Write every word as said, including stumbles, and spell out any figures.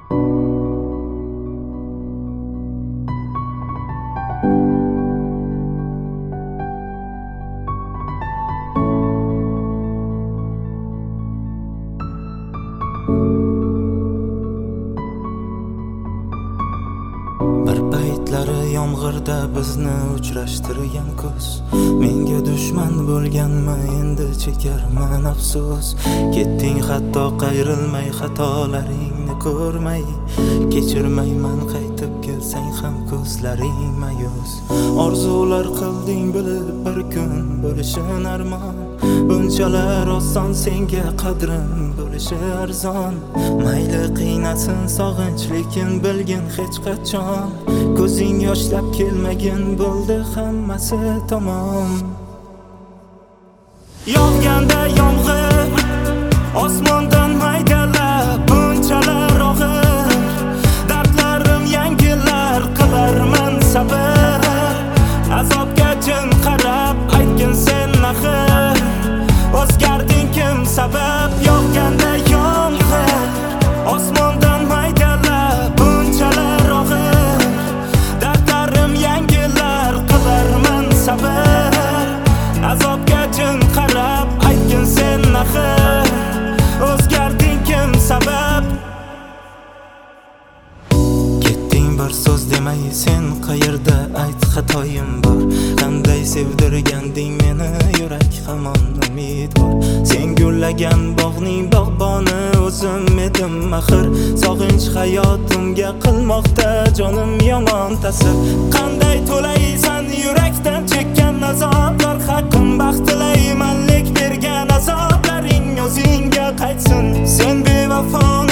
Bir paytlari yomg'irda bizni uchrashtirgan kuz, menga dushman bo'lganmi, endi chekarman afsus. Ketding hatto qayrilmay, xatolaringni ko'rmay, kechirmayman qaytib kelsang ham ko'zlaring mayus. Orzular qilding bilib bir kun bo'lishing armon, bunchalar oson senga qadrim bo'lishi arzon. Mayli qiynasin sog'inch, lekin bilgin hech qachon ko'zing yoshlab kelmagin bo'ldi hammasi tamom. Yog'ganda yomg'ir osmondan maydalab, bunchalar og'ir dardlarim yangilar, qilarman sabr. Azobga jim qarab aytgin sen axir, o'zgarding kim sabab? Yog'ganda yomg'ir osmondan maydalab, bunchalar og'ir dardlarim yangilar, qilarman sabr. Azobga jim qarab aytgin sen axir, o'zgarding kim sabab? Ketding bir so'z demay, sen qayerda ayt xatoyim bor. Qanday sevdirganding meni, yurak hamon umid bor. Sen gullagan bog'ning bog'boni o'zim edim axir. Sog'inch hayotimga qilmoqda jonim yomon ta'sir. Qanday to'laysan yurakdan chekkan azoblar haqqim, baxt tilayman lek bergan azoblaring o'zingga qaytsin. Sen bevafo